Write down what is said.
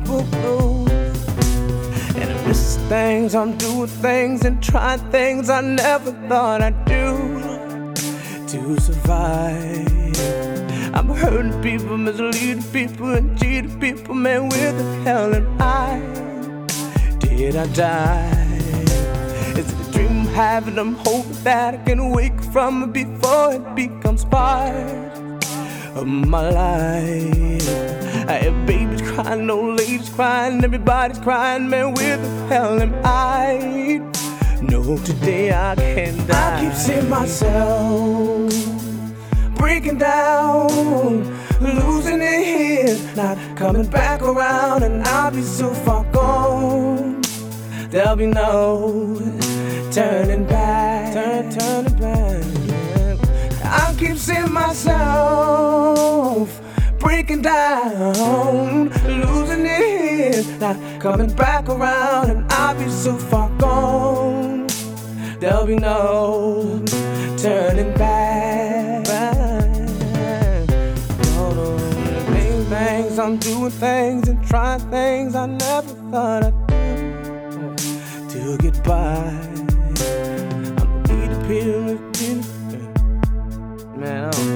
people blues. And I miss things, I'm doing things and trying things I never thought I'd do to survive. I'm hurting people, misleading people, and cheating people. Man, where the hell am I? Did I die? Is it a dream I'm having? I'm hoping that I can wake from it before it becomes part of my life. I hear babies crying, old ladies crying, everybody's crying. Man, where the hell am I? No, today I can't die. I keep seeing myself breaking down, losing it here, not coming back around, and I'll be so far gone. There'll be no turning back, turning back. I keep seeing myself breaking down, losing it, not coming back around, and I'll be so far gone. There'll be no turning back. Things, I'm doing things and trying things I never thought I'd do to get by. I'm a Peter, man.